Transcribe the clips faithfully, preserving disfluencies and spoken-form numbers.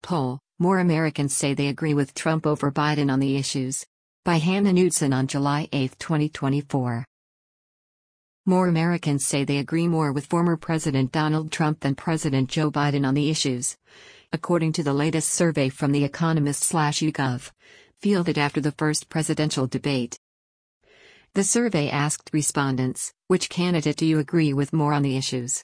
poll, more Americans say they agree with Trump over Biden on the issues. By Hannah Knudsen on July eighth, twenty twenty-four. More Americans say they agree more with former President Donald Trump than President Joe Biden on the issues, according to the latest survey from The Economist/YouGov, fielded after the first presidential debate. The survey asked respondents, which candidate do you agree with more on the issues?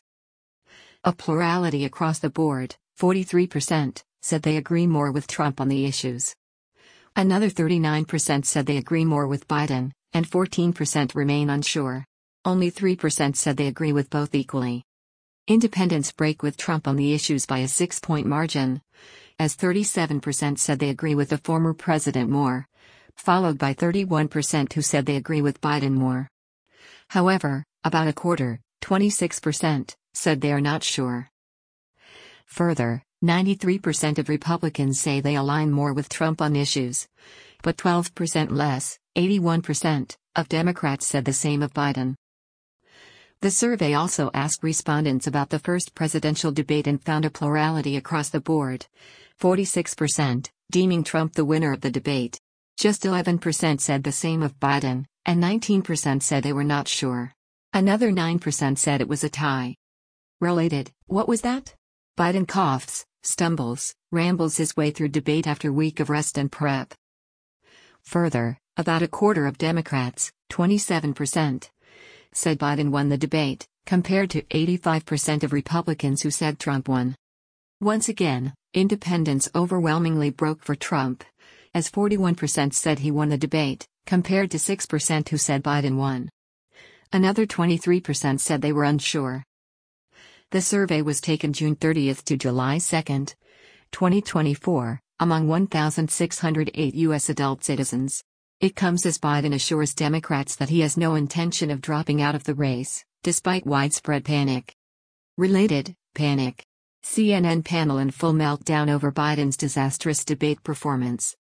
A plurality across the board, forty-three percent, said they agree more with Trump on the issues. Another thirty-nine percent said they agree more with Biden, and fourteen percent remain unsure. Only three percent said they agree with both equally. Independents break with Trump on the issues by a six-point margin, as thirty-seven percent said they agree with the former president more, followed by thirty-one percent who said they agree with Biden more. However, about a quarter, twenty-six percent, said they are not sure. Further, ninety-three percent of Republicans say they align more with Trump on issues, but twelve percent less, eighty-one percent, of Democrats said the same of Biden. The survey also asked respondents about the first presidential debate and found a plurality across the board, forty-six percent, deeming Trump the winner of the debate. Just eleven percent said the same of Biden, and nineteen percent said they were not sure. Another nine percent said it was a tie. Related, what was that? Biden coughs, stumbles, rambles his way through debate after week of rest and prep. Further, about a quarter of Democrats, twenty-seven percent, said Biden won the debate, compared to eighty-five percent of Republicans who said Trump won. Once again, independents overwhelmingly broke for Trump, as forty-one percent said he won the debate, compared to six percent who said Biden won. Another twenty-three percent said they were unsure. The survey was taken June thirtieth to July second, twenty twenty-four, among one thousand six hundred eight U S adult citizens. It comes as Biden assures Democrats that he has no intention of dropping out of the race, despite widespread panic. Related, panic. C N N panel in full meltdown over Biden's disastrous debate performance.